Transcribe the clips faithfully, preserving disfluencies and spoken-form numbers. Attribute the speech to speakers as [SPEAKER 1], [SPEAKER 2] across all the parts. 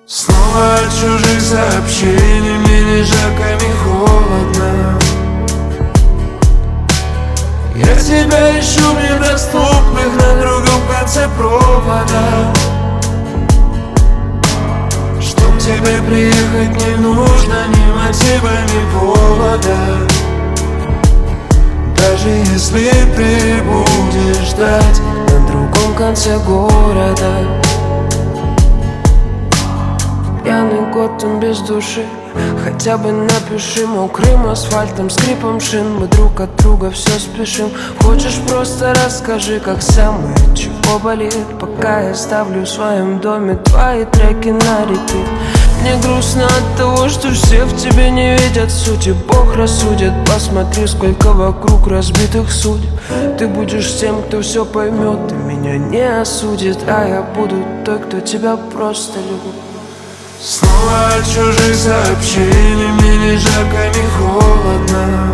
[SPEAKER 1] Снова от чужих сообщений, мне ни жарко, ни холодно. Я тебя ищу в недоступных на другом конце провода. Чтоб тебе приехать не нужно ни мотива, ни повода. Даже если ты будешь ждать на другом конце города. Пьяный год, он без души. Хотя бы напиши мокрым асфальтом, скрипом шин. Мы друг от друга все спешим. Хочешь, просто расскажи, как сам и чего болит. Пока я ставлю в своем доме твои треки на репит. Мне грустно от того, что все в тебе не видят сути. Бог рассудит, посмотри, сколько вокруг разбитых судеб. Ты будешь тем, кто все поймет и меня не осудит. А я буду той, кто тебя просто любит. Снова от чужих сообщений, мне ни жарко, ни холодно.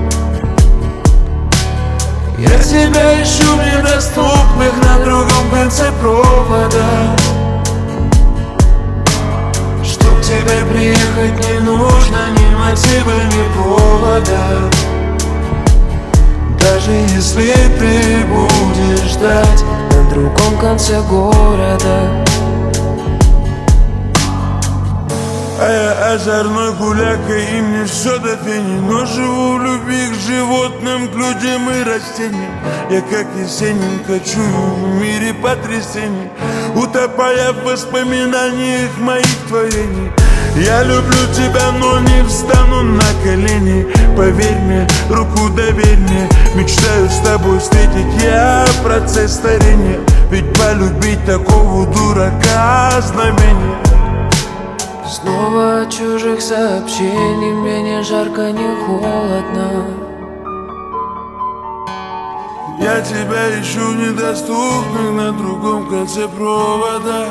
[SPEAKER 1] Я тебя ищу в недоступных на другом конце провода. Чтоб тебе приехать не нужно ни мотива, ни повода. Даже если ты будешь ждать на другом конце города.
[SPEAKER 2] А я озорной гуляка, и мне все до фени. Но живу в любви к животным, к людям и растениям. Я как Есенин кочую в мире потрясений, утопая в воспоминаниях моих творений. Я люблю тебя, но не встану на колени. Поверь мне, руку доверь мне. Мечтаю с тобой встретить я процесс старения. Ведь полюбить такого дурака знамение.
[SPEAKER 1] Снова от чужих сообщений, мне не жарко, не холодно.
[SPEAKER 2] Я тебя ищу в недоступных на другом конце провода.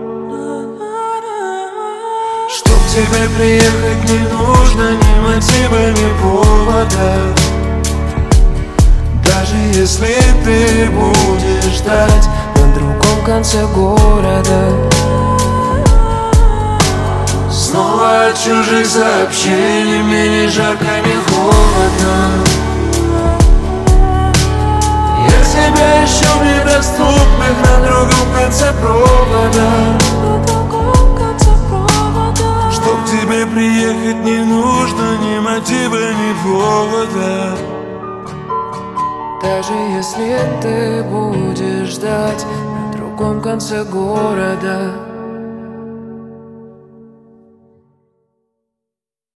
[SPEAKER 1] Чтоб тебе приехать не нужно ни мотива, ни повода. Даже если ты будешь ждать на другом конце города. Снова от чужих сообщений, мне ни жарко, ни холодно. Я тебя ищу в недоступных на другом конце провода.
[SPEAKER 2] Чтоб тебе приехать не нужно ни мотива, ни повода.
[SPEAKER 1] Даже если ты будешь ждать на другом конце города.